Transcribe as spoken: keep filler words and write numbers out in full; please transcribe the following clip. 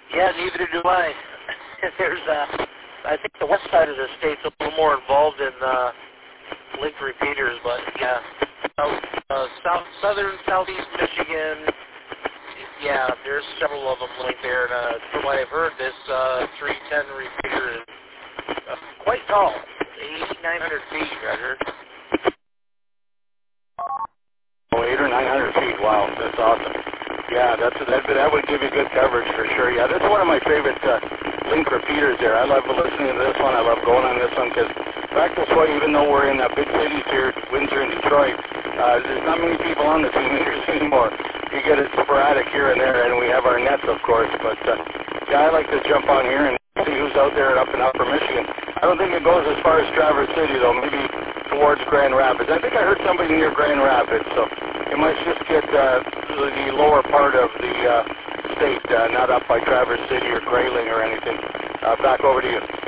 Yeah, neither do I. There's, uh, I think the west side of the state's a little more involved in uh, link repeaters, but yeah, south, uh, south, southern, southeast Michigan, yeah, there's several of them linked there. And uh, from what I've heard, this uh, three ten repeater is uh, quite tall, eighty-nine hundred feet, Roger. Oh, eight or nine hundred feet. Wow, that's awesome. Yeah, that's that. That would give you good coverage for sure. Yeah, that's one of my favorite uh, link repeaters there. I love listening to this one. I love going on this one because practice way, even though we're in uh, big cities here, Windsor and Detroit, uh, there's not many people on the two meters anymore. You get it sporadic here and there, and we have our nets, of course. But uh, yeah, I like to jump on here and see who's out there up in Upper Michigan. I don't think it goes as far as Traverse City though. Maybe towards Grand Rapids. I think I heard somebody near Grand Rapids, so it might just get uh, the lower part of the uh, state, uh, not up by Traverse City or Grayling or anything. Uh, back over to you.